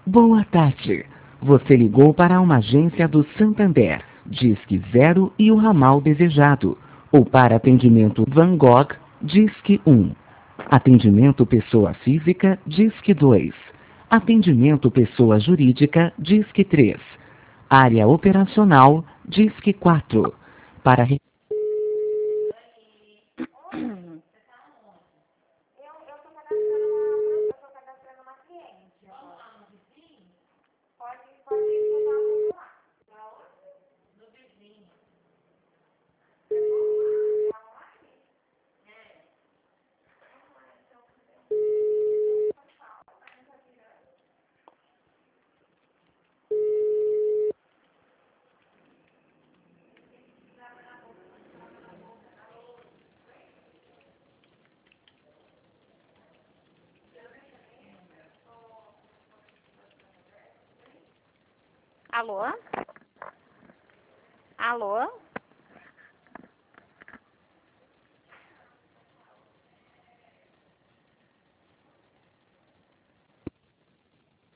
Boa tarde. Você ligou para uma agência do Santander. Disque 0 e o ramal desejado. Ou para atendimento Van Gogh, Disque 1. Atendimento pessoa física, Disque 2. Atendimento pessoa jurídica, Disque 3. Área operacional, Disque 4. Para Alô? Alô?